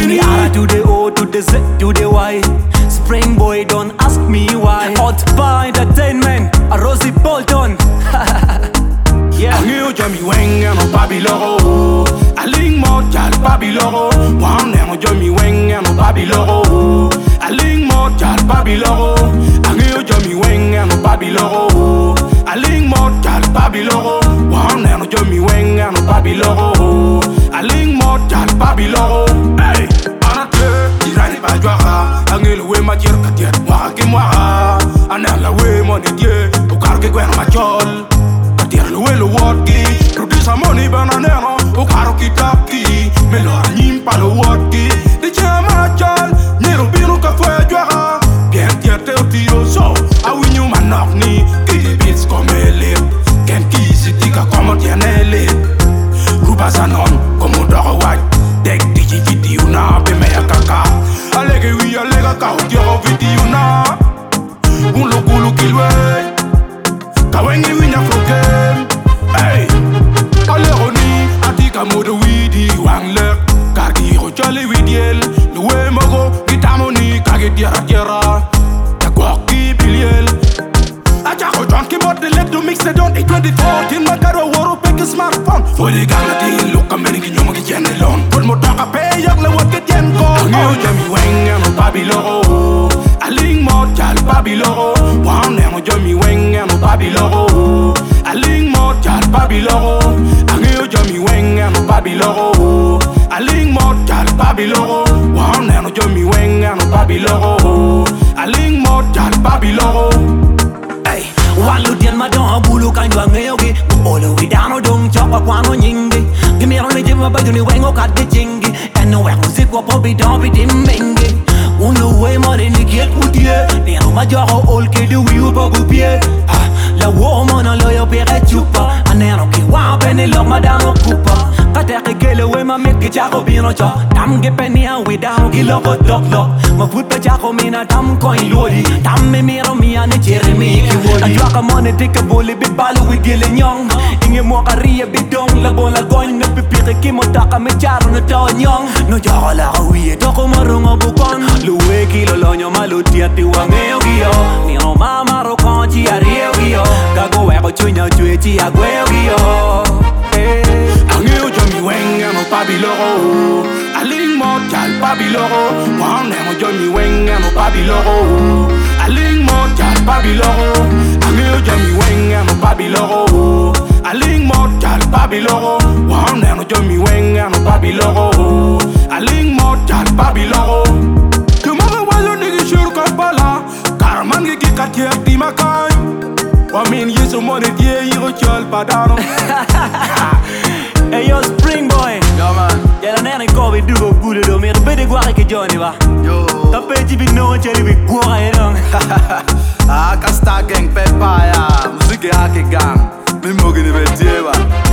From the R to the O to the Z to the Y. Spring boy, don't ask me why. Hot Bar Entertainment, a Rosie Bolton. Yeah. Angeo Jomi Weng and Babyloro. A ling more jal Babyloro. One and Jomi Weng and Babyloro. A ling more jal Babyloro. Angeo Jomi Weng and Babyloro. A ling more jal Babyloro. One and Jomi Weng and Babyloro. A ling more jal Babyloro. Hey, Anate, Irani Bajwara. Angel we ma jirkatia. Waki mwara. Anala we monidie. Ukarke gwen machol. Loué le wodki, produce money bananero, au caro kitaki, mais l'or n'im pas le wodki. De chama chal, nero bino ka fue joara, bien tierte au tiro so, a winyu manokni, ki bits comme elite, ken ki sitika comme tienele. Ruba sanon, comme doro white, dek digi vidi una, be meya kaka, alege wi alega ka utiro vidi una, un lokulu kilwe, kawengi winya flokem. Hey, Aleroni, Atika Modo Widi, Wangler, Kagiro Jolly Widiel, Loué Mogo, Gitamoni, Kagetiara Tiara, Takwaki Biliel. Ajako John came out the left to mix it on 824. Magaro Woro pick a smartphone. For the Ganati, look a minute in your alone. Put more talk a pay, young what get yen go. Angio Jamie Wang and Babyloro. A ling more jal Babyloro. One and Jamie Wang and Babyloro. A ling more jal Babyloro. Angio Jamie Wang and Babyloro. A ling more jal Babyloro. One and Jamie Wang and Babyloro. A ling more jal Babyloro. Walu dian madon bulu kan dwa ngeyogi Olo widano dong chopa kwano nyingi Gimiro ni jima baju ni wengo kade chingi Eno we music wa pobi don bi dimmengi Unu we mori ni kiet udie Nero majoro ol ke du wiu bogu pie La woman a loyo pere chupa Anero ki wampe ni lok madano kupa Kateke gele we ma meki chako bino cho Tam ge penia we dao ki loko doklo Ma put pe chako mina tam coin lodi Tam me miro mi ane chere mi ki wodi Ajwaka mone teke boli bi balu we gele nyong Inge mwaka rie bidong La bon la goin ne pipike ki motaka me charo ne to nyong No joko la kawiye toko marungo bukon Luwe ki lolonyo maluti ati wangeo giyo Miro mama rokon chi ario giyo Kago weko chunya chwe chi agweo giyo Angio Jomi Weng and Babyloro. A ling more jal Babyloro. One and Jomi Weng and Babyloro. A ling more jal Babyloro. Angio Jomi Weng and Babyloro. A ling more jal Babyloro. One and Jomi Weng and Babyloro. A ling more jal Babyloro. Tomorrow while you nigga sure kapala. Karaman gi katia di makai. I mean you so money die you chol padano. Hey yo Spring boy. Yo man. Ja dan en ko we dugo gude do meer be de gware ke Johnny ba. Yo. Tape ji bi no cheli bi gware dong. Ah, Kasta gang pepa ya. Musiki hake gang. Mimi mogini betieba.